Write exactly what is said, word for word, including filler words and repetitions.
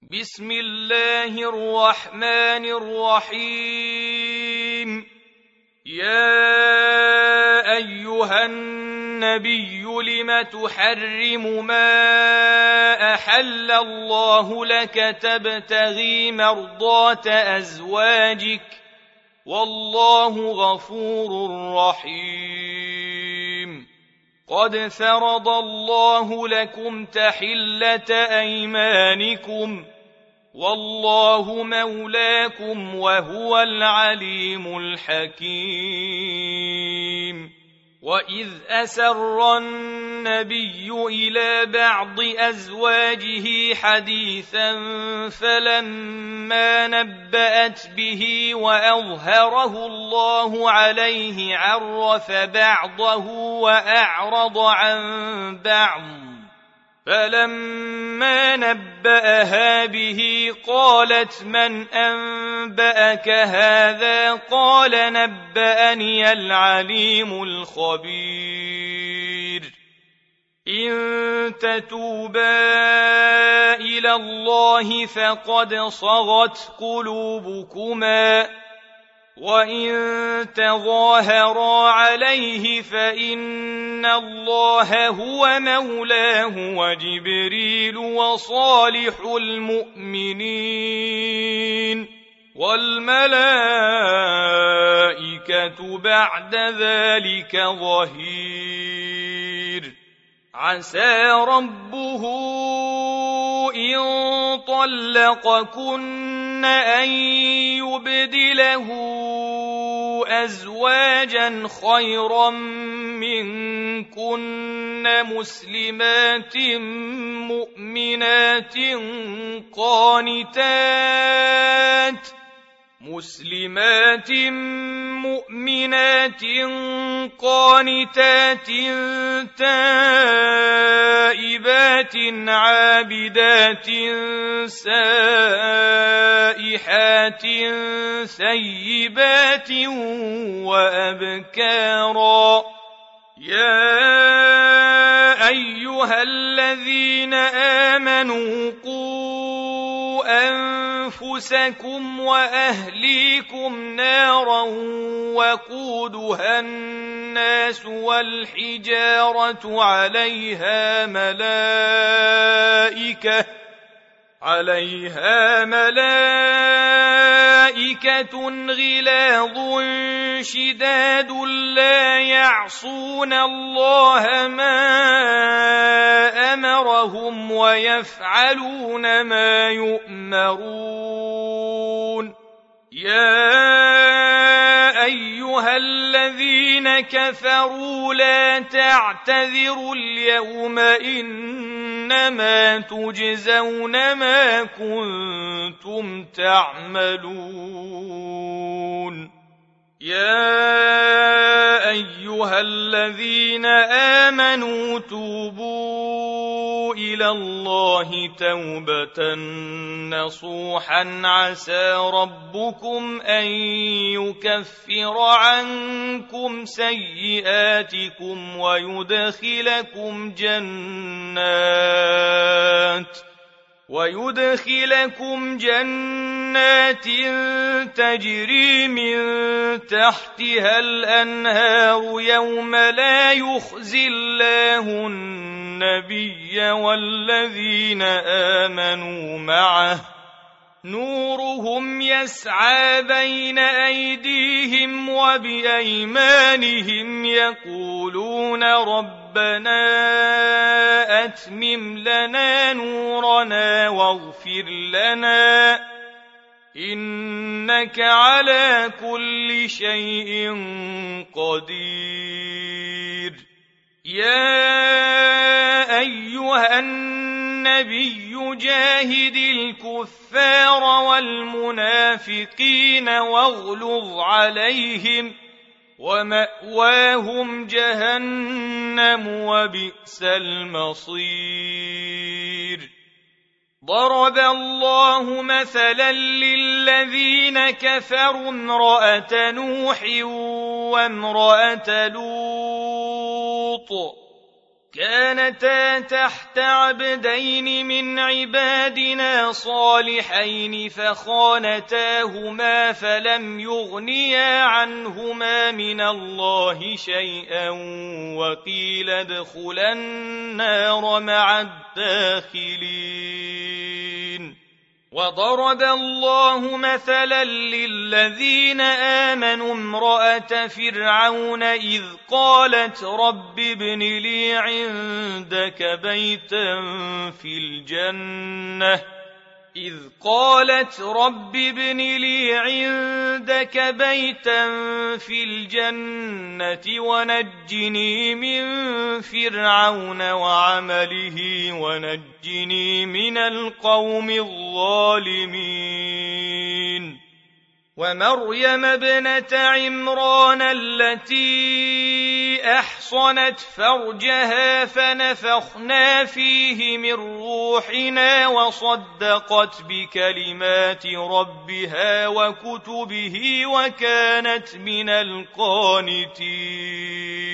بسم الله الرحمن الرحيم. يا أيها النبي لم تحرم ما أحل الله لك تبتغي مرضات أزواجك والله غفور رحيم. قد فرض الله لكم تحلة أيمانكم والله مولاكم وهو العليم الحكيم. وإذ أسر النبي إلى بعض أزواجه حديثا فلما نبأت به وأظهره الله عليه عرف بعضه وأعرض عن بعض، فلما نبأها به قالت من أنبأك هذا؟ قال نبأني العليم الخبير. إن تتوبا إلى الله فقد صغت قلوبكما، وإن تظاهرا عليه فإن الله هو مولاه وجبريل وصالح المؤمنين والملائكة بعد ذلك ظهير. عسى ربه إن طلقكن أن يبدله أزواجا خيرا منكن مسلمات مؤمنات قانتات مسلمات مؤمنات قانتات تائبات عابدات سائحات ثيبات وأبكارا. يا أيها الذين آمنوا قوا أنفسكم وأهليكم نارا وقودها الناس والحجارة عليها ملائكة عليها ملائكة غلاظ شداد لا يعصون الله ما أمرهم ويفعلون ما يؤمرون. يا أيها الذين كفروا لا تعتذروا اليوم إنما تجزون ما كنتم تعملون. يا أيها الذين آمنوا توبوا إلى الله توبة نصوحا عسى ربكم أن يكفر عنكم سيئاتكم ويدخلكم جنات ويدخلكم جنات تجري من تحتها الأنهار يوم لا يخزي الله النبي والذين آمنوا معه نورهم يسعى بين أيديهم وبأيمانهم يقولون ربنا أتمم لنا نورنا واغفر لنا إنك على كل شيء قدير. يا أيها النبي جاهد الكفار والمنافقين واغلظ عليهم ومأواهم جهنم وبئس المصير. ضرب الله مثلا للذين كفروا امرأة نوح وامرأة لوط كانتا تحت عبدين من عبادنا صالحين فخانتاهما فلم يغنيا عنهما من الله شيئا وقيل ادخلا النار مع الداخلين. وضرب الله مثلا للذين آمنوا امرأة فرعون إذ قالت رب ابن لي عندك بيتا في الجنة إذ قالت رب ابن لي عندك بيتا في الجنة ونجني من فرعون وعمله ونجني من القوم الظالمين. ومريم ابنة عمران التي أحصنت فرجها فنفخنا فيه من روحنا وصدقت بكلمات ربها وكتبه وكانت من القانتين.